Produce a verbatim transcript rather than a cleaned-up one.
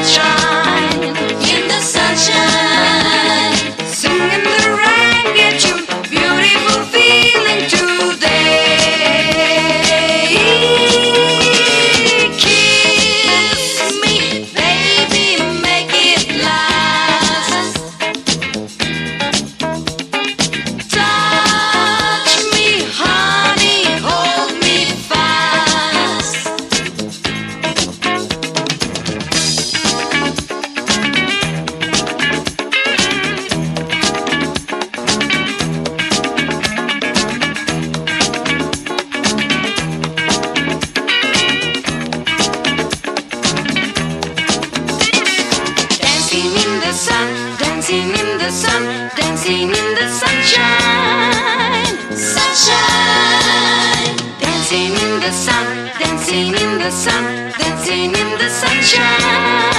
sunshine, in the sunshine. Sing in the rain, get your beautiful feeling today. Kiss me, baby, make it last. Touch me, honey, hold me fast. Dancing in the sun, dancing in the sun, dancing in the sunshine, sunshine. Dancing in the sun, dancing in the sun, dancing in the sunshine.